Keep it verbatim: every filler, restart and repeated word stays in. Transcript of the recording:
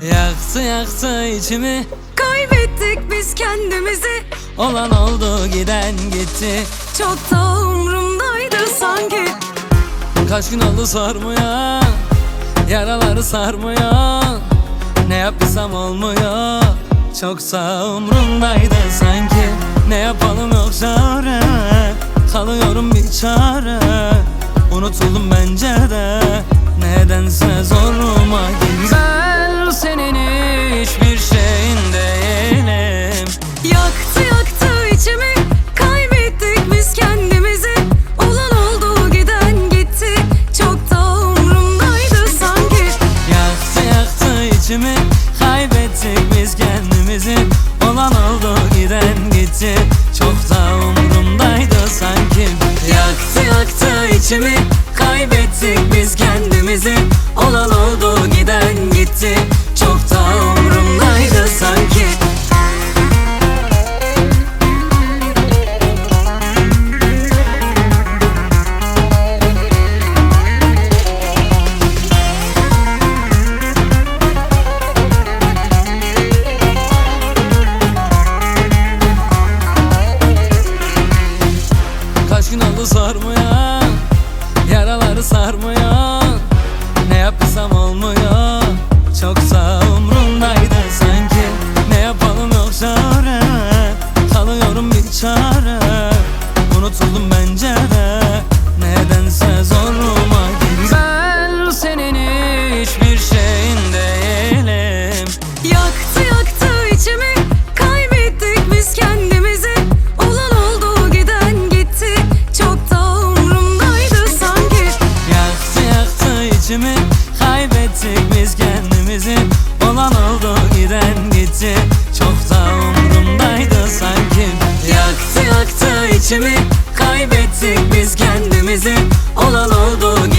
Yaktı yaktı içimi, Kaybettik biz kendimizi. olan oldu giden gitti. Çok da umrumdaydı sanki. Kaç gün oldu sormuyor, yaraları sarmıyor. Ne yapsam olmuyor, çoksa umrumdaydı sanki. Ne yapalım yok çare, kalıyorum bir çare. Unutuldum bence de, nedense zoruma gitti. Ben senin hiçbir şeyin değilim. Yaktı yaktı içimi, kaybettik biz kendimizi. Olan oldu giden gitti. Çok da umrumdaydı sanki. Yaktı yaktı içimi, kaybettik biz kendimizi. Olan oldu giden gitti, çok da umrumdaydı sanki. Yaktı yaktı içimi, kaybettik biz kendimizi. Olan oldu giden gitti, çok da umrumdaydı sanki. Kaç gün oldu sormuyor, yaraları sarmıyor. Ne yapsam olmuyor, çoksa umrumdaydı sanki. Ne yapalım yok çare, kalıyorum bir çare. Unutuldum bence de, nedense zoruma gitti. Ben senin hiçbir şeyin değilim. Yaktı yaktı içimi, kaybettik biz kendimizi. Olan oldu giden gitti. Çok da umrumdaydı sanki. Yaktı yaktı içimi, kaybettik biz kendimizi. Olan oldu giden gitti, çok da umrumdaydı sanki. Yaktı yaktı içimi, kaybettik biz kendimizi. Olan oldu